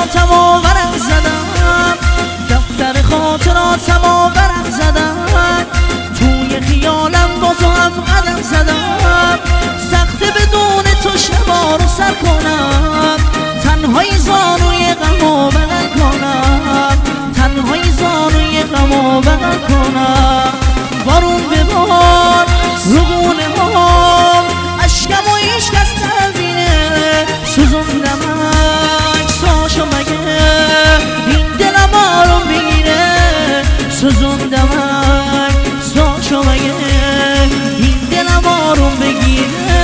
خاطراتمو ورق زدن، دفتر خاطراتمو ورق زدن، توی خیالم با تو هم قدم زدم. سخته بدون تو شبا رو سر کنم، تنهایی زانوی غمو بغل کنم، تنهایی زانوی غمو بغل کنم. بارون ببار رو گونه هم، اشکم و عشق از تبینه سوزوندم عکساشو مگه این دلم آروم بگیره. سوزوندم عکساشو مگه این دلم آروم بگیره.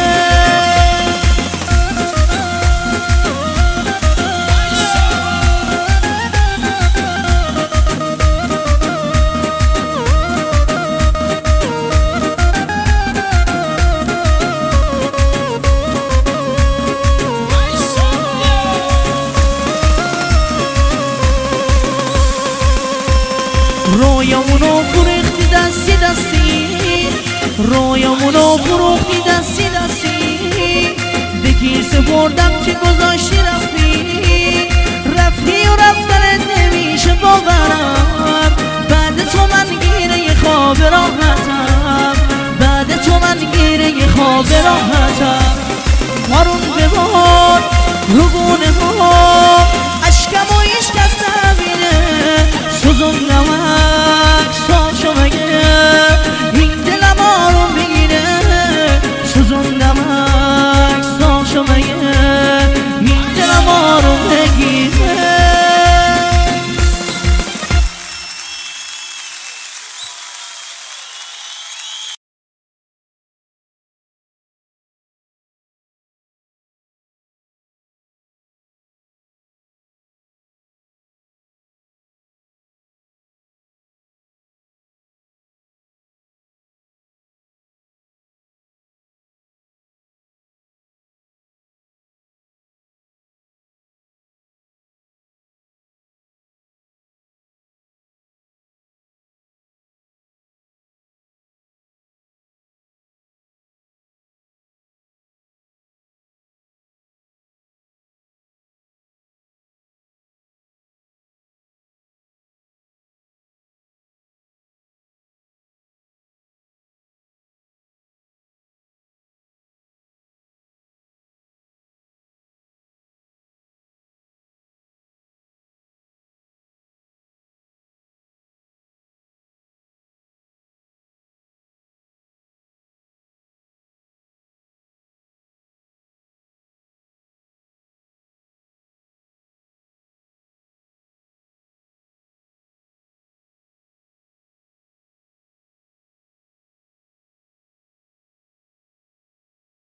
رویامونو فروختی دستی دستی، رویامونو فروختی دستی دستی. به کی سپردم که گذاشتی رفتی، رفتی و رفتنت نمیشه باورم. بعد تو من گیره خواب راحتم، بعد تو من گیره خواب راحتم. بارون ببار رو